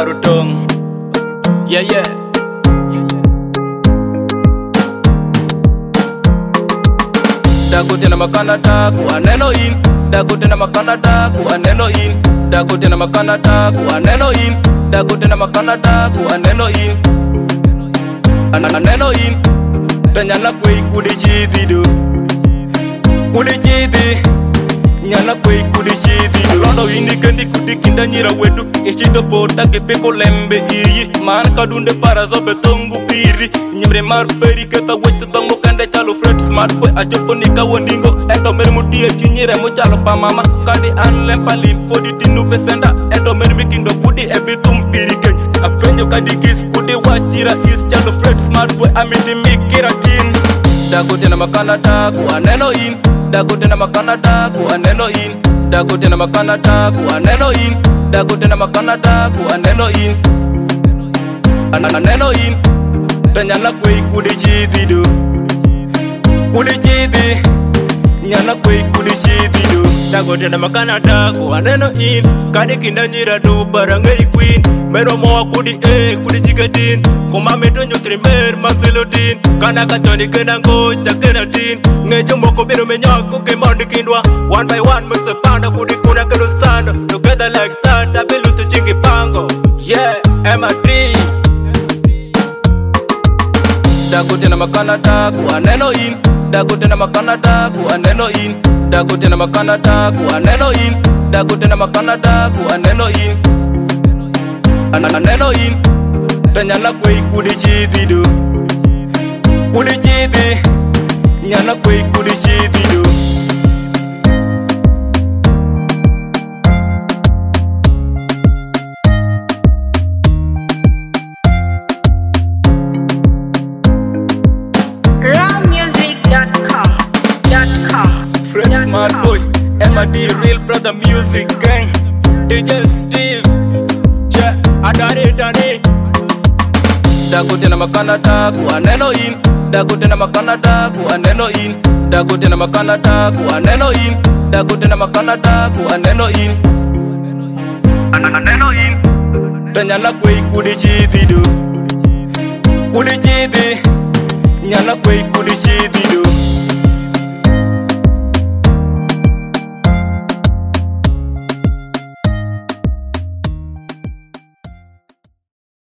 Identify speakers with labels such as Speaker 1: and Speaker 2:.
Speaker 1: Barutong. Yeah. Dagutena makana taku aneno in. Dagutena makana taku aneno in. Dagutena makana taku aneno in. Dagutena makana taku aneno in. Aneno in. Tanyana kwe kudi chidi do. Kudi chidi. Nyana kwe kudi chidi do. Rondo indi kendi kudi kinda nyira wedu. Ichido pota kepeko lembe iyi. Man kadunde para zobe tongu piri. Nyimre mar peri keta wetu tongu kande chalo Fred Smart boy ajopo nika wondingo. Endo mer mutie chinyire mo chalo pa mama. Kandi anlem palin podi tinu pesenda. Endo mer mikindo kudi ebitum piri keny. Apenyo kadi kis kudi wachira is chalo Fred Smart boy amiti mikira kin. Dagutena makana taku aneno in. Dagutena makana taku aneno in. Dagutena makana taku aneno in. Dagutena makana taku aneno in. Aneno in. Tanyana kwe kudi chidi do. Kudi chidi. Nyana kwe kudi chidi do.
Speaker 2: Dagutena makana taku aneno in. Kadi kinda nyira do barangay queen. Mero moa kudi kudi chigatin. Kuma meto nyutri mer maselotin. Kana kachoni kena ngo chakena tin. Ngejo moko bino menyako kemondi kindwa. One by one mutse panda kudi kuna keno sando. Together like that abelutu chingi pango. Yeah, M.A.D.
Speaker 1: Dagutena makana taku aneno in. Dagutena makana taku aneno in. Dagutena makana taku aneno in. Dagutena makana taku aneno in. Aneno in. Tanyana kwe kudi chidi do. Kudi chidi. Nyana kwe kudi chidi do. Fred Smart boy, M.A.D. real brother music gang.
Speaker 2: DJ Steve, yeah, adare dane.
Speaker 1: Dagutena makana taku aneno in. Dagutena makana taku aneno in. Dagutena makana taku aneno in. Dagutena makana taku aneno in. Aneno in. Tanyana kwe kudi chidi do. Kudi chidi. Nyana kwe kudi chidi do.